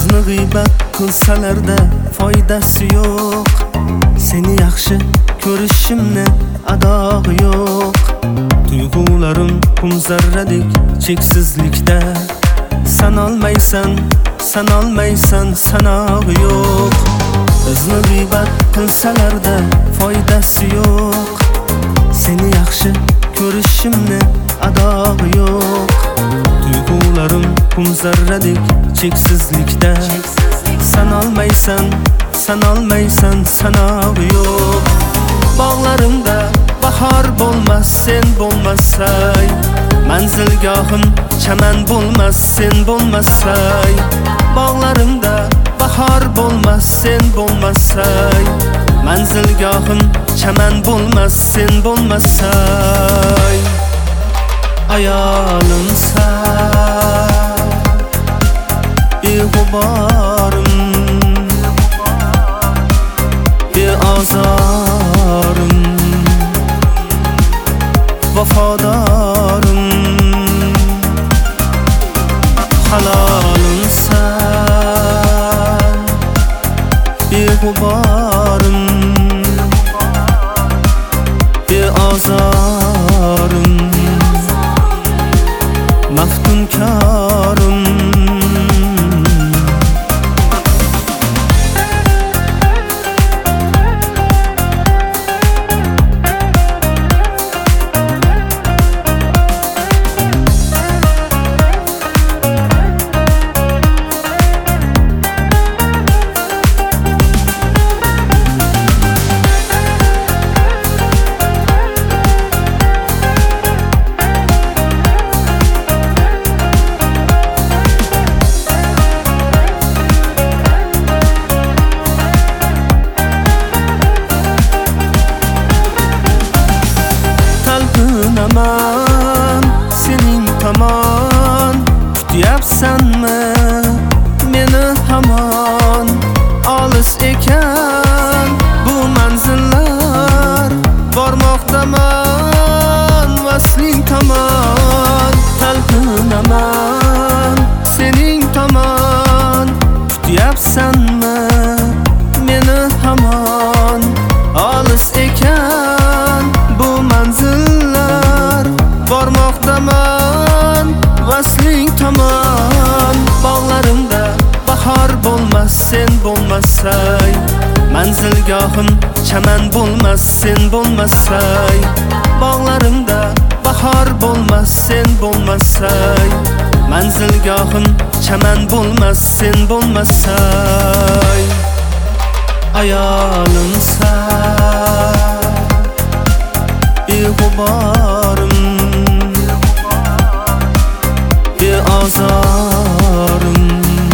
bizni g'iybat qilsalarda foydasi yo'q. Seni yaxshi ko'rishimni adog'i yo'q. Tuyg'ularim qum zarradek cheksizlikda. Sanolmaysan, sanog'i yo'q. Bizni g'iybat qilsalarda foydasi yo'q. Seni yaxshi ko'rishimni adog'i yo'q. Tuyg'ularim qum zarradek cheksizlikda. Sanolmaysan, sanog'i yo'q. Bog'larimda bahor bo'lmas sen bo'lmasay, manzilgohim chaman bo'lmas sen bo'lmasay. Bog'larimda bahor bo'lmas sen bo'lmasay, manzilgohim chaman bo'lmas sen bo'lmasay. Ayolimsan, beg'uborim, beozorim, vafodorim. Halolimsan, beg'uborim, beozorim, maftunkorim. Sening tomon kutyapsanmi meni hamon? Olis ekan bu manzillar, bormoqdaman vasling tomon. Talpinaman sening tomon kutyapsanmi meni hamon? Olis ekan bu manzillar, bormoqdaman vasling tomon. Bog'larimda bahor bo'lmas sen bo'lmasay, manzilgohim chaman bo'lmas sen bo'lmasay. Bog'larimda bahor bo'lmas sen bo'lmasay, manzilgohim chaman bo'lmas sen bo'lmasay. Ayolimsan, beg'uborim, beozorim,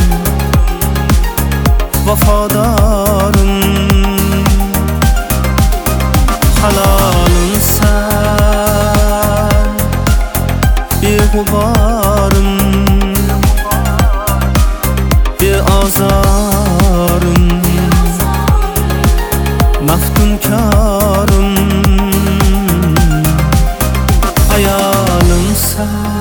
vafodorim. Halolimsan, beg'uborim, beozorim, maftunkorim. Ayolimsan.